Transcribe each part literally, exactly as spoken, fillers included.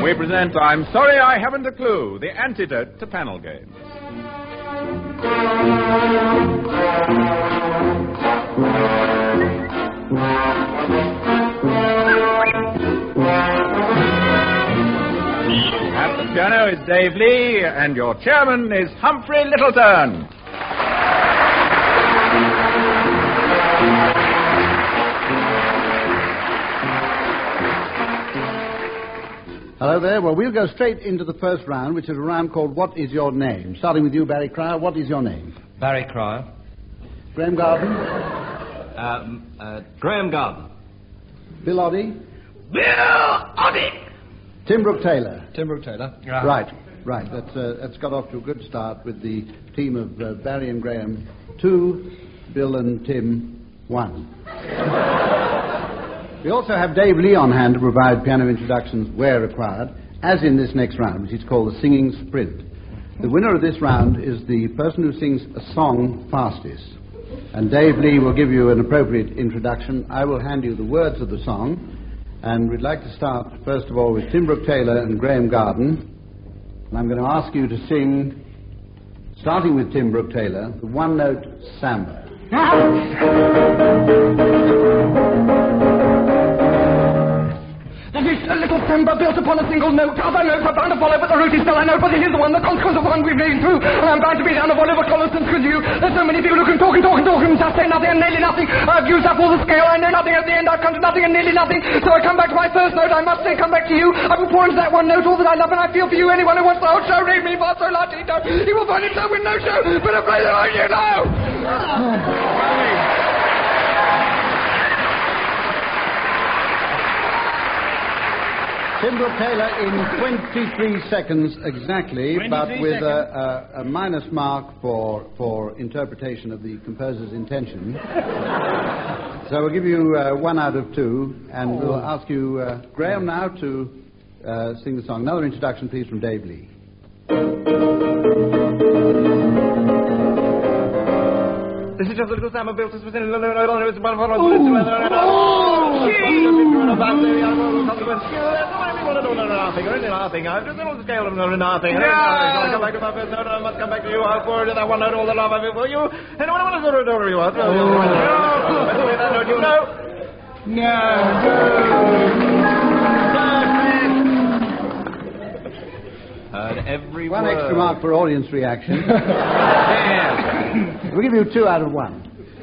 We present I'm Sorry I Haven't a Clue, the antidote to panel games. At the piano is Dave Lee, and your chairman is Humphrey Littleton. Hello there. Well, we'll go straight into the first round, which is a round called What Is Your Name? Starting with you, Barry Cryer. What is your name? Barry Cryer. Graham Garden. Um, uh, Graham Garden. Bill Oddie. Bill Oddie. Tim Brooke Taylor. Tim Brooke Taylor. Right, right. right. That's, uh, that's got off to a good start with the team of uh, Barry and Graham, two, Bill and Tim, one. We also have Dave Lee on hand to provide piano introductions where required, as in this next round, which is called the Singing Sprint. The winner of this round is the person who sings a song fastest. And Dave Lee will give you an appropriate introduction. I will hand you the words of the song. And we'd like to start, first of all, with Tim Brooke Taylor and Graham Garden. And I'm going to ask you to sing, starting with Tim Brooke Taylor, the one-note samba. That is a little samba built upon a single note. Other notes are bound to follow, but the root is still a note. But it is the one, the consequence of one we've been through. And I'm bound to be down of Oliver Colliston's with you. There's so many people who can talk and talk and talk and just say nothing and nearly nothing. I've used up all the scale. I know nothing. At the end, I've come to nothing and nearly nothing. So I come back to my first note. I must say, come back to you. I will pour into that one note all that I love and I feel for you. Anyone who wants the whole show, read me for so large he don't. He will find himself with no show. Better play than I do now. Tim Brooke Taylor in twenty-three seconds exactly, but with a, a, a minus mark for, for interpretation of the composer's intention. So we'll give you uh, one out of two, and oh. we'll ask you, uh, Graham, now to uh, sing the song. Another introduction, please, from Dave Lee. This is just a little samba built as within a little. Nothing, or nothing. I've just on the scale of nothing. I'll come back to my first note. I must come back to you. I'll forward that one note all the love I feel for you. And what I want to do over you. That note, you know. No. Heard every One word. extra mark for audience reaction. We'll give you two out of one.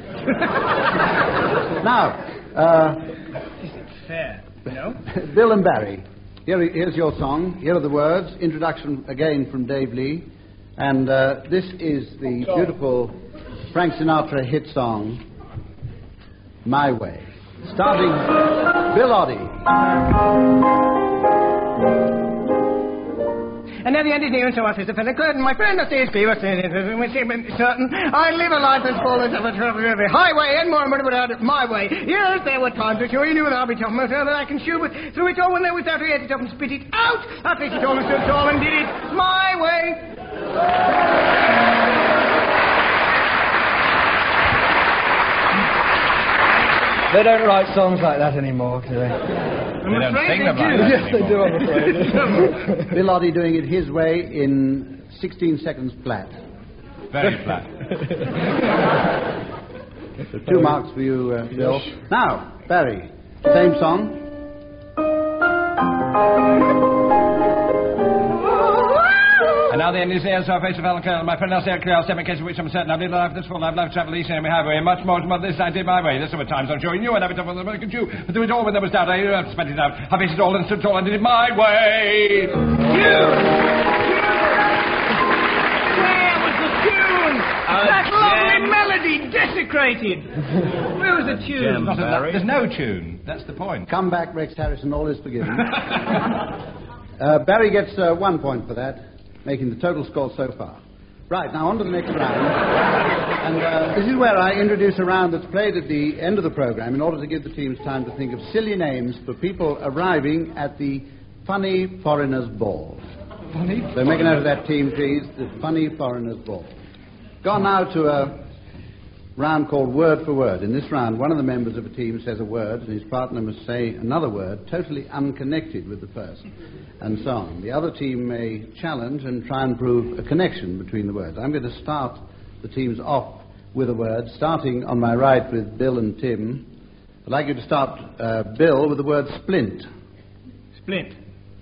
Now, uh, Is it fair? No? Bill and Barry, here, here's your song. Here are the words. Introduction again from Dave Lee. And uh, this is the beautiful Frank Sinatra hit song, My Way. Starting, Bill Oddie. And at the end, near and so on, Mister Philip Curtin, my friend, the stage fever, certain. I live a life that's full of every highway and more and more without it my way. Yes, there were times which you knew that I'll be talking about that I can shoot, but through it all, when there was that, we had it up and spit it out. I faced it all and stood tall and did it my way. They don't write songs like that anymore, do they? They don't sing them like that Yes, they do, I'm afraid. Bill Oddie doing it his way in sixteen seconds flat. Very flat. So two marks for you, uh, Bill. Now, Barry, same song. And now the end is the air, so I face of Alan Colonel. My friend, I'll say a clear, I'll in case of which I'm certain. I've lived a life this full, I've loved travel each and every highway, and much more than this I did my way. There's some times I'm sure you knew I'd have it up on the American Jew, but through it all when there was doubt, I uh, spent it out. I faced it all and stood tall and did it my way. You! Where was the tune? Uh, that lovely Jim. melody desecrated. Where was the tune? Jim, Not a- Barry. There's no tune. That's the point. Come back, Rex Harrison, all is forgiven. uh, Barry gets uh, one point for that, making the total score so far. Right, now on to the next round. And uh, this is where I introduce a round that's played at the end of the program in order to give the teams time to think of silly names for people arriving at the Funny Foreigners Ball. Funny? So make a note of that, team, please. The Funny Foreigners Ball. Gone now to a round called Word for Word. In this round, one of the members of a team says a word, and his partner must say another word totally unconnected with the first, and so on. The other team may challenge and try and prove a connection between the words. I'm going to start the teams off with a word, starting on my right with Bill and Tim. I'd like you to start, uh, Bill, with the word splint. Splint.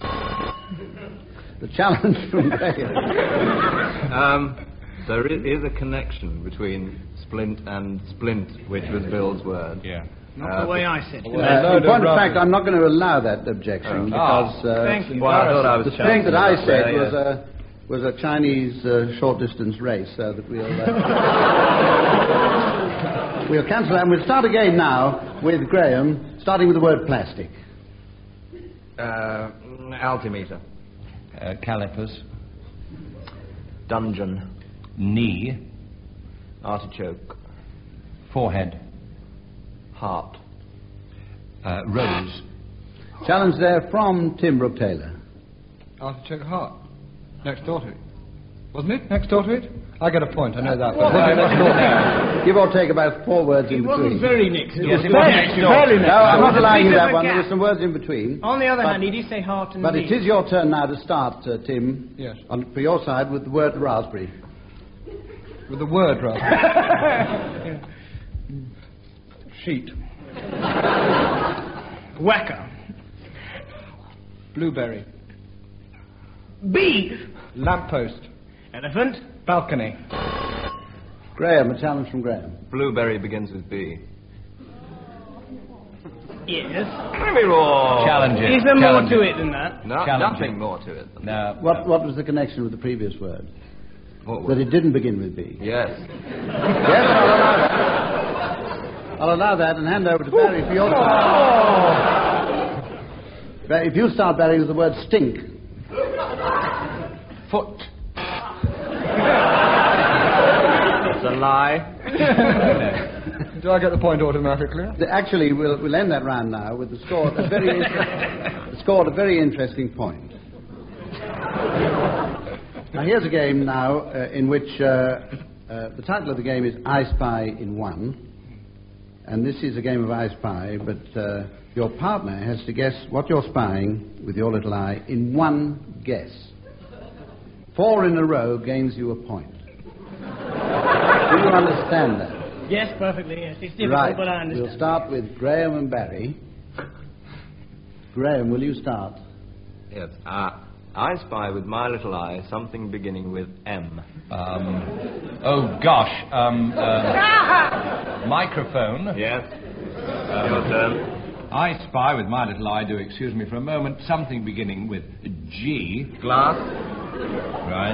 The challenge from Graham. um, there is a connection between splint and splint, which was Bill's word. Yeah. Not Uh, the way I said it. Uh, in point of fact, I'm not going to allow that objection Oh. because uh, Thank you. Well, I thought I was the thing challenging that I that said there, was yeah. a was a Chinese uh, short-distance race, so that we'll uh, we'll cancel that. And we'll start again now with Graham, starting with the word plastic. Uh, altimeter. Uh, calipers. Dungeon. Knee. Artichoke. Forehead. Heart. Uh, rose. Challenge there from Tim Brooke Taylor. Artichoke heart. Next door to it. Wasn't it? Next door to it? I get a point, I know that. Well, But next door to it? Give or take about four words It in wasn't between. very next. It Yes, was it was very next next. door. Very No, next. I'm There not was a allowing you bit of that a one. gap. There were some words in between. On the other But- hand, he did say heart and But knee. it is your turn now to start, uh, Tim. Yes. On, for your side with the word raspberry. With the word, rather. Sheet. Whacker. Blueberry. Beef. Lamppost. Elephant. Balcony. Graham, a challenge from Graham. Blueberry begins with B. Yes. Give me more. Challenging. Is there more Challenging. to it than that? No, Challenging. nothing more to it. Than No. What, what was the connection with the previous word? What That was it didn't begin with B. Yes. Yes, I'll allow that. I'll allow that and hand over to Barry for your time. Ba- If you start, Barry, with the word stink. Foot. It's a lie. Do I get the point automatically? The- Actually, we'll, we'll end that round now with the score at a very, inter- the score at a very interesting point. Now, here's a game now uh, in which uh, uh, the title of the game is I Spy in One. And this is a game of I Spy, but uh, your partner has to guess what you're spying with your little eye in one guess. Four in a row gains you a point. Do you understand that? Yes, perfectly. Yes, it's difficult, Right. but I understand. We'll start with Graham and Barry. Graham, will you start? Yes. Uh, I spy with my little eye something beginning with M. Um, oh, gosh. Um, uh, microphone. Yes. Your turn. I spy with my little eye, do excuse me for a moment, something beginning with G. Glass. Right.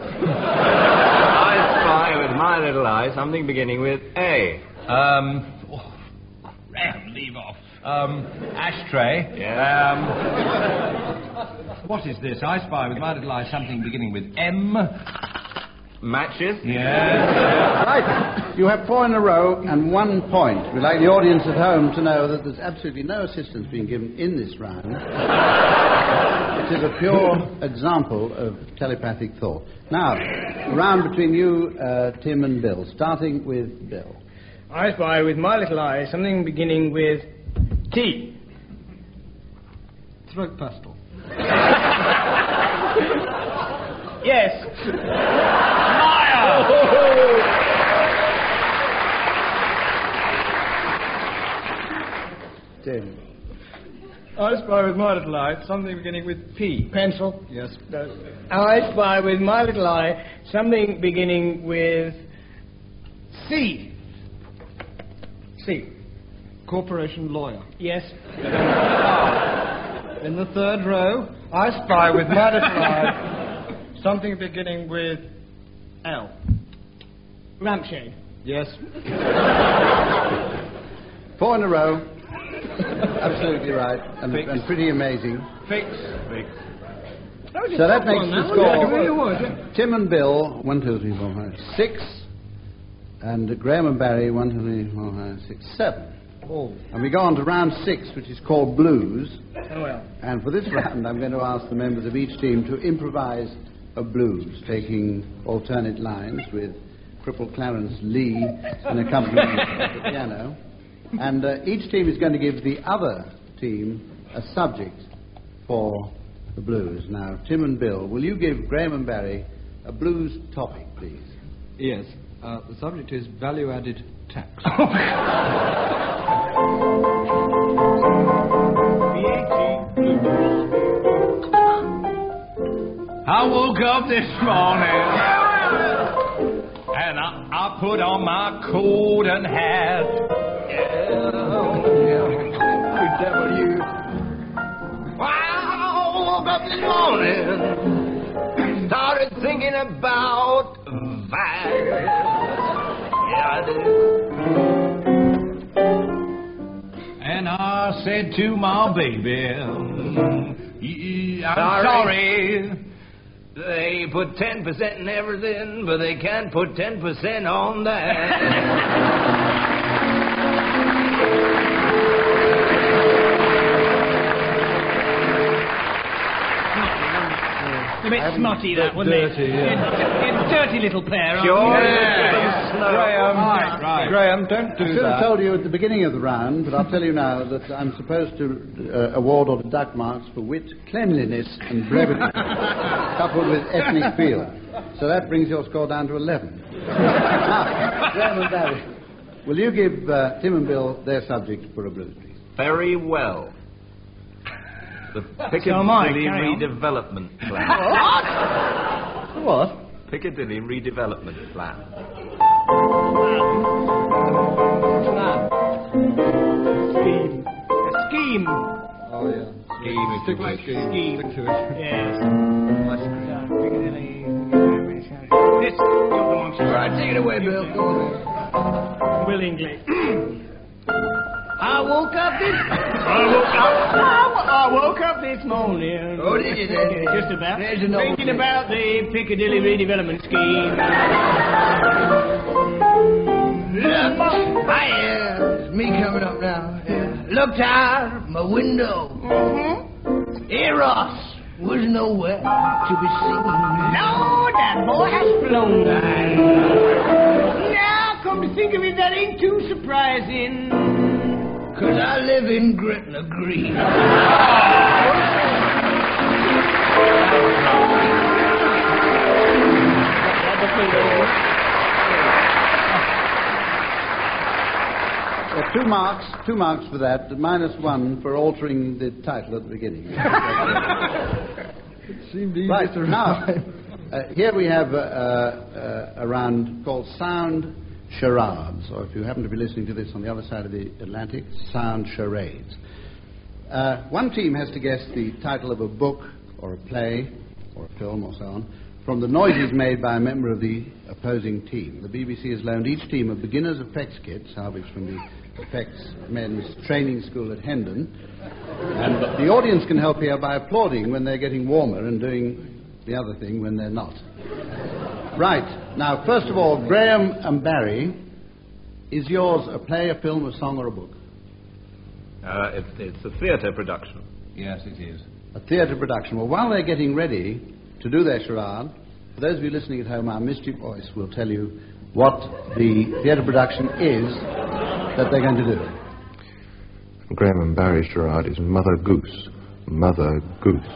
I spy with my little eye something beginning with A. Um, oh, Ram, leave off. Um, ashtray. Yeah. Um, what is this? I spy with my little eye something beginning with M. Matches. Yes. Right. You have four in a row and one point. We'd like the audience at home to know that there's absolutely no assistance being given in this round. It is a pure example of telepathic thought. Now, a round between you, uh, Tim and Bill, starting with Bill. I spy with my little eye something beginning with T. Throat pastel. Yes. Tim. I spy with my little eye something beginning with P. Pencil. Yes. No. I spy with my little eye something beginning with C. C. Corporation lawyer. Yes. In the third row, I spy with my little eye something beginning with L. Lampshade. Yes. Four in a row. Absolutely right. And, and pretty amazing. Fix. Fix. That was a So that tough makes one, the that score. wasn't it? It really was, yeah. Tim and Bill, one, two, three, four, five, six. And Graham and Barry, one, two, three, four, five, six, seven. Oh. And we go on to round six, which is called Blues. Oh, well. And for this round, I'm going to ask the members of each team to improvise a blues, taking alternate lines with cripple Clarence Lee in accompaniment at the piano. And uh, each team is going to give the other team a subject for the blues. Now, Tim and Bill, will you give Graham and Barry a blues topic, please? Yes. Uh, the subject is value-added tax. I woke up this morning and I, I put on my coat and hat. Yeah, yeah. Devil, you. I woke up this morning, started thinking about value. Yeah, I did. And I said to my baby, I'm sorry. sorry. They put ten percent in everything, but they can't put ten percent on that. A bit smutty, that, wasn't dirty, it? Yeah. It's a dirty little player, aren't Sure. you? Yeah. Graham, Right, right. Graham, don't do I should have that. told you at the beginning of the round, but I'll tell you now that I'm supposed to uh, award or deduct marks for wit, cleanliness, and brevity, coupled with ethnic feel. So that brings your score down to eleven. Now, Graham and Barry, will you give uh, Tim and Bill their subject for a blues, please? Very well. The Piccadilly So am I, carry on. redevelopment plan. What? Piccadilly redevelopment plan. Scheme. A scheme. Oh, yeah. Scheme, Stick to it. Scheme. Stick to it. Yes. Uh, Piccadilly. This, you're the monster. All right, take it away, Bill. Willingly. I woke up this. I woke up. I woke up this morning. Oh, did you then? Just about. There's another Thinking thing. about the Piccadilly redevelopment scheme. Look, hi, uh, it's me coming up now. Yeah. Looked out my window. Mm-hmm. Eros was nowhere to be seen. Lord, that boy has flown by. Now, come to think of it, that ain't too surprising. Cause I live in Gretna Green. Uh, two marks, two marks for that, minus one for altering the title at the beginning. It seemed easy Right, to now, rhyme. uh, here we have uh, uh, a round called Sound Charades, or if you happen to be listening to this on the other side of the Atlantic, Sound Charades. Uh, one team has to guess the title of a book or a play or a film or so on from the noises made by a member of the opposing team. The B B C has loaned each team a beginner's effects kit, salvaged from the effects men's training school at Hendon, and the audience can help here by applauding when they're getting warmer and doing the other thing when they're not. Right. Now, first of all, Graham and Barry, is yours a play, a film, a song, or a book? Uh, it's, it's a theatre production. Yes, it is. A theatre production. Well, while they're getting ready to do their charade, for those of you listening at home, our mischief voice will tell you what the theatre production is that they're going to do. Graham and Barry's charade is Mother Goose. Mother Goose.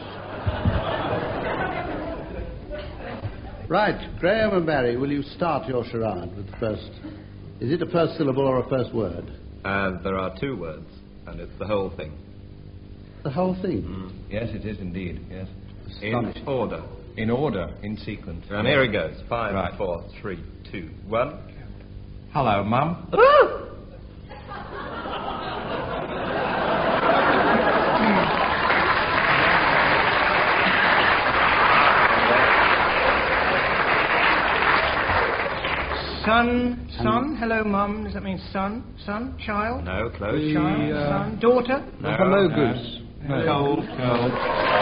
Right, Graham and Barry, will you start your charade with the first... Is it a first syllable or a first word? Uh, there are two words, and it's the whole thing. The whole thing? Mm. Yes, it is indeed, yes. In order. In order, in sequence. And here it goes. Five, Right. four, three, two, one. Hello, Mum. Son, son, hello, Mum. Does that mean son, son, child? No, close. Child, uh, son, daughter? No, Hello, no. Goose. No. Cold, cold.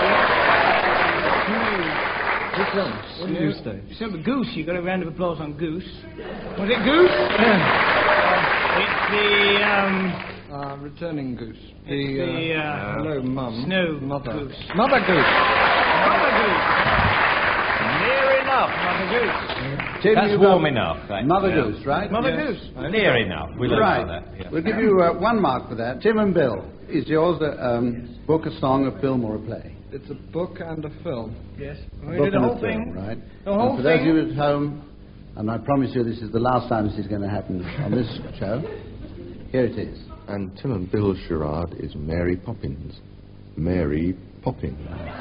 Which one? What did you say? Remember Goose, you got a round of applause on Goose. Was it Goose? Uh, it's the, um, Uh, returning Goose. it's the, uh, uh, hello, Mum. Snow Mother. Goose. Mother Goose. Mother Goose. Near enough. Mother Goose. Tim, That's you've warm got enough. Right? Mother Yeah. Goose, right? Mother Yes. Goose. Near enough. We learned Right. about that. Yeah. We'll give you uh, one mark for that. Tim and Bill, is yours a um, book, a song, a film, or a play? It's a book and a film. Yes. A We book did the and a whole film, thing. right? The whole and for those of thing. you at home, and I promise you this is the last time this is going to happen on this show, here it is. And Tim and Bill's charade is Mary Poppins. Mary Poppins.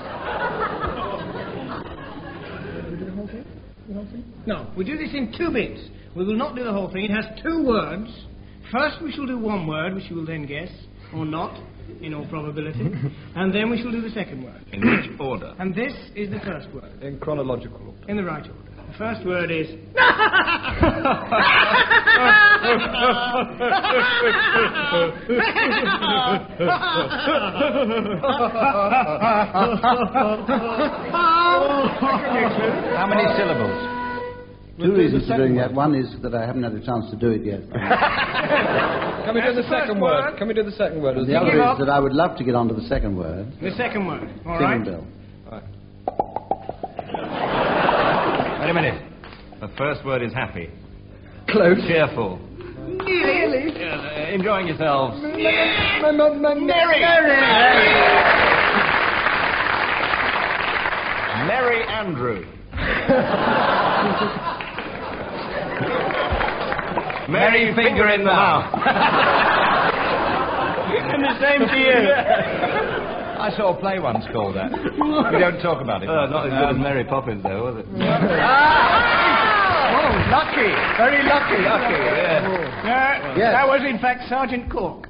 No, we do this in two bits. We will not do the whole thing. It has two words. First we shall do one word, which you will then guess, or not, in all probability. And then we shall do the second word. In which order? And this is the first word, In chronological order. in the right order. The first word is... How many syllables? Two reasons for doing that. One is that I haven't had a chance to do it yet. Can we do the second word? Can we do the second word? The other is that I would love to get on to the second word. The second word, all Tim right? and Bill. Wait a minute. The first word is happy. Close. Cheerful. Nearly. Yeah, uh, enjoying yourselves. Merry. Merry Andrew. Merry finger in the mouth. And the same to you. I saw a play once called that. We don't talk about it. Uh, not as good as Mary Poppins, though, was it? Oh, lucky. Very lucky. Lucky, yeah. Uh, Yes. That was, in fact, Sergeant Cork.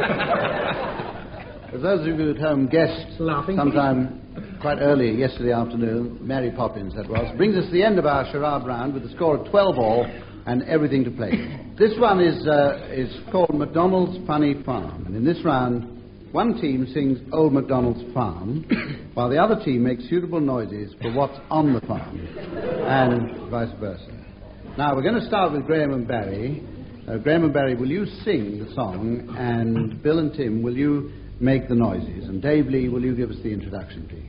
For those of you at home guessed Laughing. sometime quite early yesterday afternoon, Mary Poppins that was, brings us to the end of our charade round with a score of twelve all and everything to play. This one is, uh, is called MacDonald's Funny Farm, and in this round one team sings Old MacDonald's Farm while the other team makes suitable noises for what's on the farm, and vice versa. Now we're going to start with Graham and Barry. Uh, Graham and Barry, will you sing the song, and Bill and Tim, will you make the noises? And Dave Lee, will you give us the introduction, please?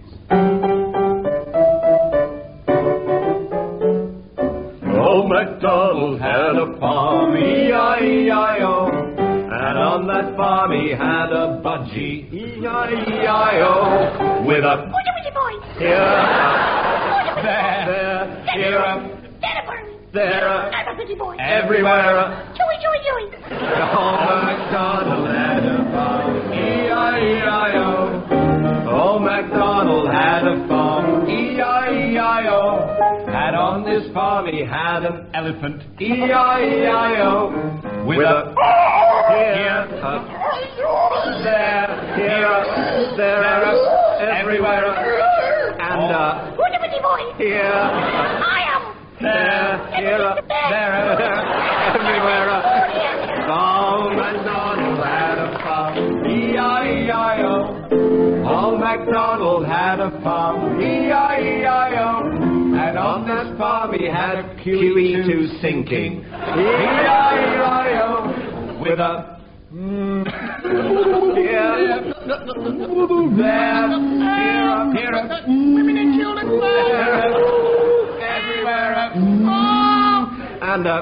Old MacDonald had a farm, E I E I O. And on that farm he had a budgie, E I E I O. With a here, there, there, here, there, everywhere. Old MacDonald had a farm, E I E I O. Old MacDonald had a farm, E I E I O. And on this farm he had an elephant, E I E I O. With a here, up, there, here, there, everywhere. And a here, there, here, there, everywhere. Old MacDonald had a farm, E I E I O. Old MacDonald had a farm, E I E I O. And on this farm he had a Q E two sinking, E I E I O. With a mm, here, there, here, here, women and children, there, everywhere, and a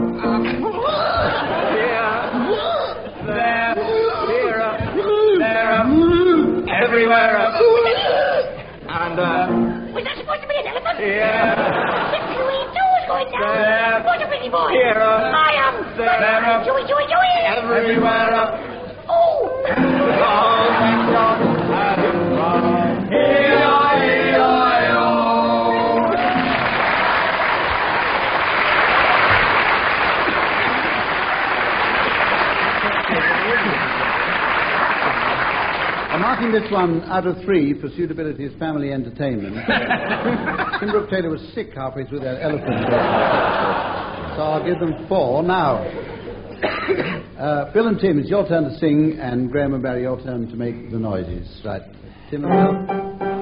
here, there, here, there, everywhere, and a Was that supposed to be an elephant? yeah. The Q E two is going down. There. What a pretty boy. Here. I am. There. Joey, Joey, Joey. Everywhere. Oh. Old MacDonald had a farm, E I E I O. I'm marking this one out of three for suitability as family entertainment. Kimbrook Taylor was sick halfway through that elephant bit. So I'll give them four. Now, uh, Bill and Tim, it's your turn to sing, and Graham and Barry, your turn to make the noises. Right. Tim and Bill.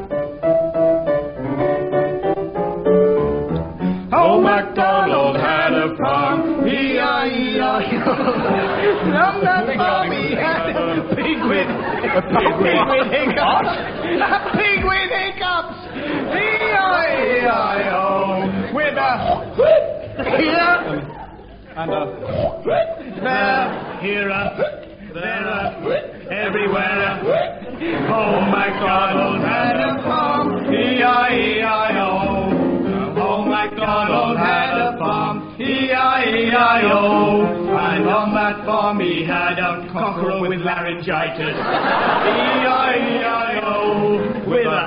Old MacDonald had a farm, E I E I O. On that farm he had a pig with, a pig with hiccups. A pig with hiccups. E I E I O. With a here, And a... there, here, there, everywhere. Old MacDonald had a farm, E I E I O. Old MacDonald had a farm, E I E I O. And on that farm he had a cockerel with laryngitis, E I E I O. With a...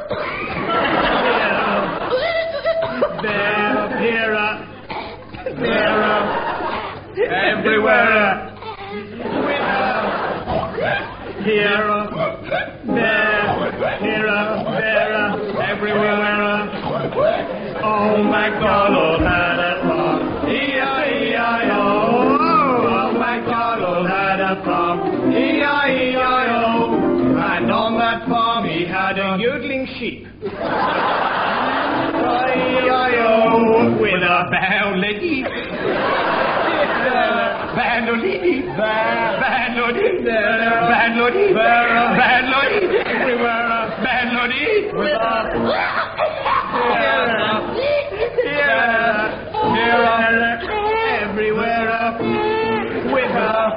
There, here, there, everywhere. With a... Here, there, here, there, everywhere. Oh, MacDonald had a farm, E I E I O. Oh, MacDonald had a farm, E I E I O. And on that farm he had a yodeling sheep, E I E I O, with a bandolini. Bandolini, bandolini, bandolini, bandolini, everywhere, bandolini, with a... Here, here, everywhere, with a...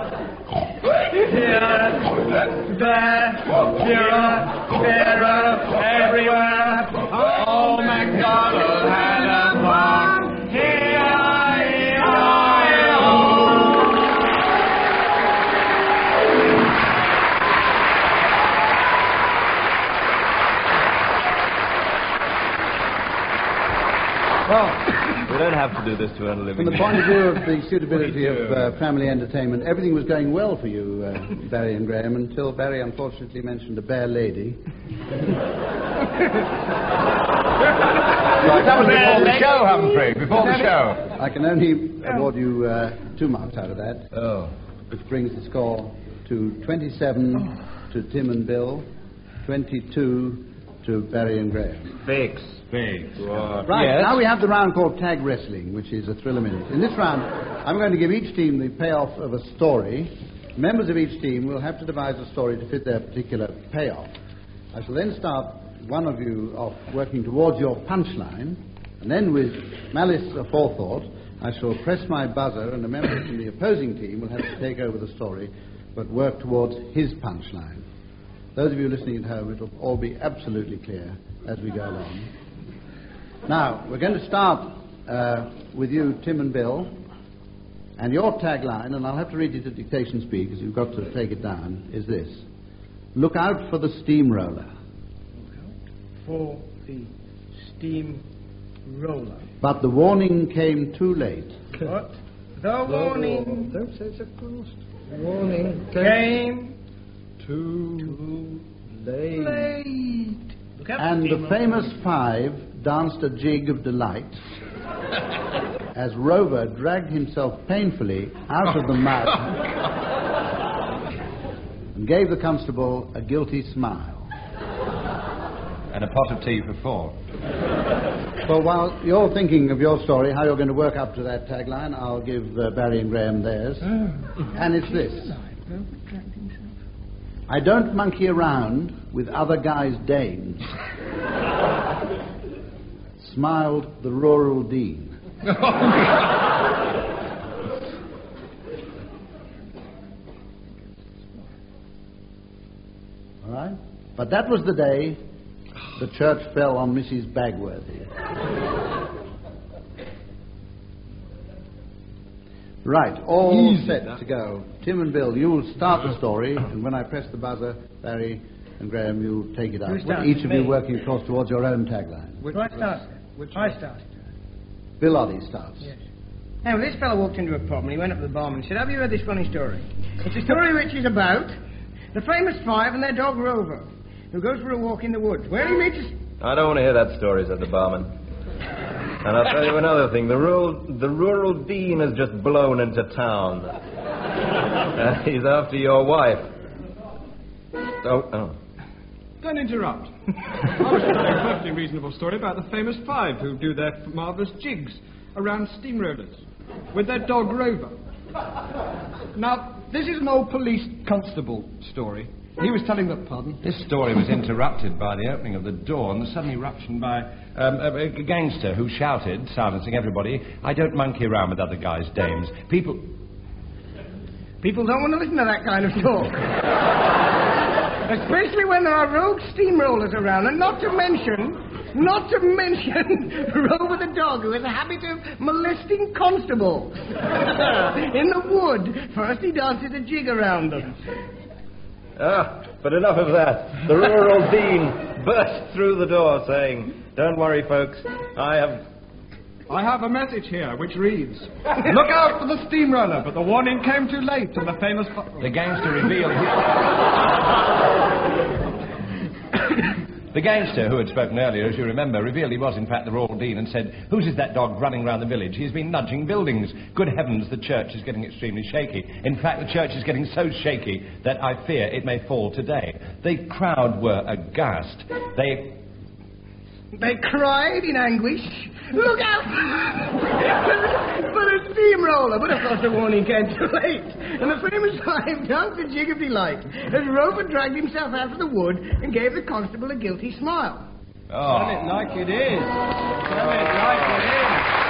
Here, there, here, there, everywhere. Oh, MacDonald had a farm. Here, Well, we don't have to do this to earn a living. From the point of view of the suitability of uh, family entertainment, everything was going well for you, uh, Barry and Graham, until Barry unfortunately mentioned a bare lady. Right, that was before the show, Humphrey, before the show. I can only award you uh, two marks out of that. Oh. Which brings the score to twenty-seven to Tim and Bill, twenty-two to Barry and Graham. Fix. Fix. Right, yes. Now we have the round called Tag Wrestling, which is a thrill a minute. In this round, I'm going to give each team the payoff of a story. Members of each team will have to devise a story to fit their particular payoff. I shall then start one of you off working towards your punchline, and then with malice aforethought, I shall press my buzzer, and a member from the opposing team will have to take over the story, but work towards his punchline. Those of you listening at home, it'll all be absolutely clear as we go along. Now, we're going to start uh, with you, Tim and Bill, and your tagline, and I'll have to read it at dictation speed because you've got to take it down, is this: look out for the steamroller. For the steam roller. But the warning came too late. What? The warning. Don't say so close. Warning Came too late. late. Look out for And the steam famous five danced a jig of delight as Rover dragged himself painfully out of the mud and gave the constable a guilty smile. And a pot of tea for four. Well, while you're thinking of your story, how you're going to work up to that tagline, I'll give uh, Barry and Graham theirs. And it's this: I don't monkey around with other guys' dames. Smiled the rural dean. All right? But that was the day the church fell on Missus Bagworthy. Right, all Easy, set that. to go. Tim and Bill, you will start the story, and when I press the buzzer, Barry and Graham, you'll take it up. Who starts? Each of Me. you working, of course, towards your own tagline. Which I start. Which I one? start. Bill Oddie starts. Yes. Now, this fellow walked into a pub and he went up to the barman and said, "Have you heard this funny story? It's a story which is about the famous five and their dog Rover, who goes for a walk in the woods, where he meets a... I don't want to hear that story, said the barman. And I'll tell you another thing. The rural, the rural dean has just blown into town. Uh, he's after your wife. Oh, oh. Don't interrupt. I was telling a perfectly reasonable story about the famous five who do their marvellous jigs around steamrollers with their dog Rover. Now, this is an old police constable story, He was telling the... Pardon? This story was interrupted by the opening of the door and the sudden eruption by um, a, a gangster who shouted, silencing everybody, "I don't monkey around with other guys' dames. People..." People don't want to listen to that kind of talk. Especially when there are rogue steamrollers around, and not to mention, not to mention Rover the dog, who has a habit of molesting constables in the wood. First he dances a jig around them. Ah, but enough of that. The rural dean burst through the door saying, "Don't worry, folks, I have... I have a message here which reads, look out for the steamroller, but the warning came too late and the famous... Fu- the gangster revealed... The gangster, who had spoken earlier, as you remember, revealed he was in fact the Royal Dean and said, "Whose is that dog running round the village? He's been nudging buildings. Good heavens, the church is getting extremely shaky. In fact, the church is getting so shaky that I fear it may fall today." The crowd were aghast. They... They cried in anguish, "Look out for the steamroller!" But of course the warning came too late, and the famous five danced a jig of delight as Rover dragged himself out of the wood and gave the constable a guilty smile. Oh. Tell it like it is. Tell it like it is.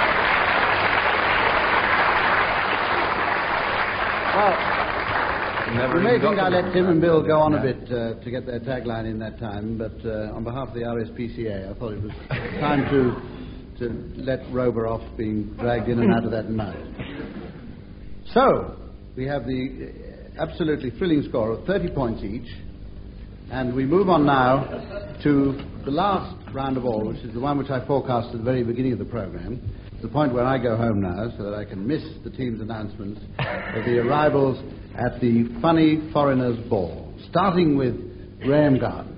Well, Never you may even think got I to let Tim and Bill go on a bit uh, to get their tagline in that time, but uh, on behalf of the R S P C A, I thought it was time to to let Rover off being dragged in and out of that mud. So, we have the absolutely thrilling score of thirty points each, and we move on now to the last round of all, which is the one which I forecast at the very beginning of the programme, the point where I go home now so that I can miss the team's announcements of the arrivals at the Funny Foreigners Ball, starting with Graham Garden.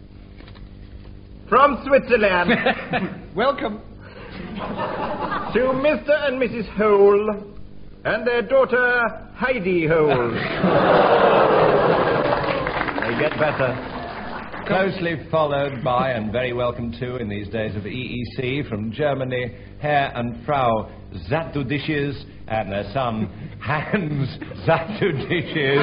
From Switzerland, Welcome. to Mister and Missus Hole and their daughter Heidi Hole. They get better. Closely followed by, and very welcome to in these days of E E C, from Germany, Herr and Frau Zatudisches and their son, Hans Zatudisches.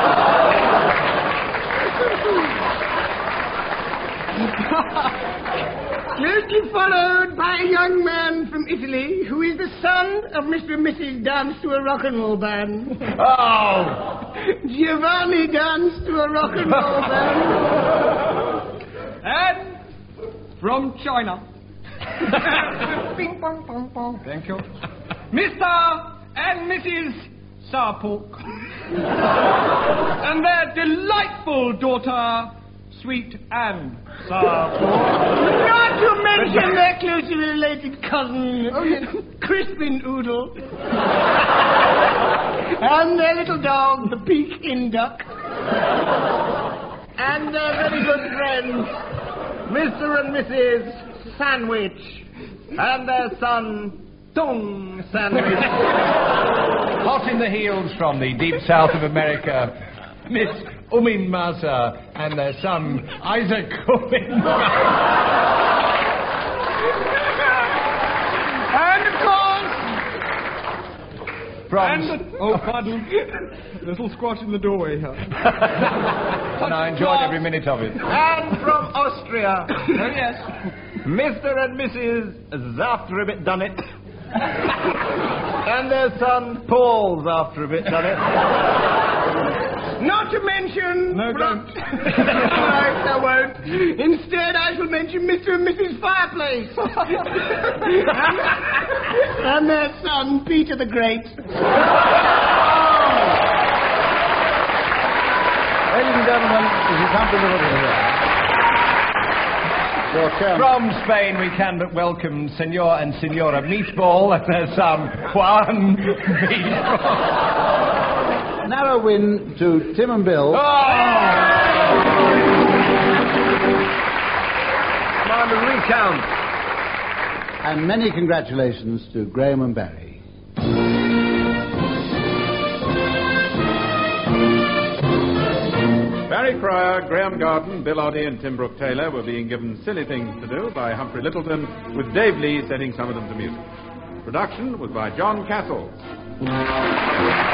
Closely followed by a young man from Italy who is the son of Mister and Missus Dance to a Rock and Roll Band. Oh! Giovanni Dance to a Rock and Roll Band. And from China. Ping pong pong pong. Thank you. Mister and Missus Sarpork. And their delightful daughter, Sweet Anne Sarpork. Not to mention their closely related cousin, Crispin Oodle. And their little dog, the Pekin Duck. And their very good friends, Mister and Missus Sandwich. And their son, Tung Sandwich. Hot in the heels from the deep south of America, Miss Umin Masa and their son, Isaac Umin Masa. And of course... From... And, oh, pardon. Little squat in the doorway here. And I enjoyed every minute of it. And from Austria, Oh, yes. Mister and Missus Zafter-a-bit done it. And their son, Paul Zafter-a-bit-done-it. Not to mention... No, don't. no, I won't. Instead, I shall mention Mister and Missus Fireplace. and, and their son, Peter the Great. Ladies and gentlemen, if you come to the little here. Your chairman. From Spain, we can but welcome Senor and Senora Meatball and their son, Juan Meatball. Narrow win to Tim and Bill. Oh! Come on, recount. And many congratulations to Graham and Barry. Barry Cryer, Graham Garden, Bill Oddie and Tim Brooke Taylor were being given silly things to do by Humphrey Littleton, with Dave Lee setting some of them to music. Production was by John Cassells.